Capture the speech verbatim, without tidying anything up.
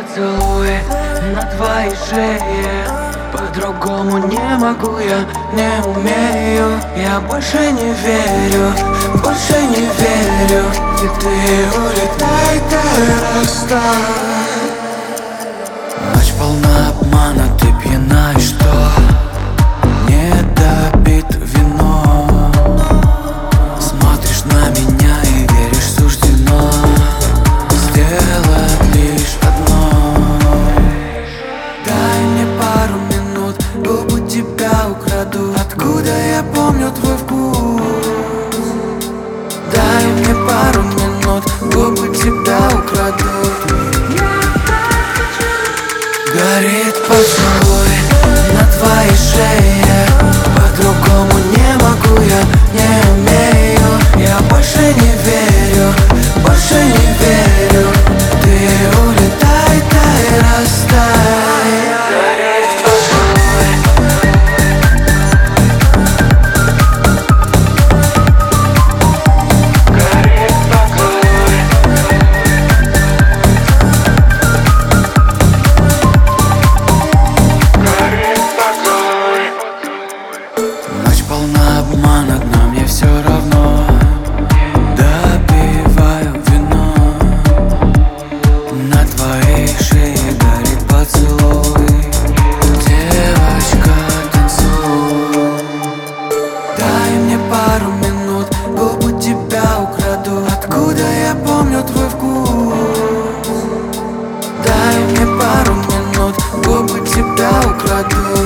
поцелуй на твоей шее. По-другому не могу, я не умею. Я больше не верю, больше не верю. И ты улетай, ты расстань. Ночь полна обмана, ты пьяна, и что? Не допит вино. Смотришь на меня и веришь, суждено сделать лишь одно. Дай мне пару минут, губы тебя украду. Откуда я помню твой вкус? Дай мне пару минут, губы тебя украду. Горит поцелуй на твоей шее. По-другому не могу, я не умею. Я больше не верю, больше не верю. Ты улетай, дай растай. Горит поцелуй. Горит поцелуй. Ночь полна обмана, но мне все равно. Допиваю вино. На твоей шее горит поцелуй. Девочка, танцуй. Дай мне пару минут, губы тебя украду. Откуда я помню твой вкус? Дай мне пару минут, губы тебя украду.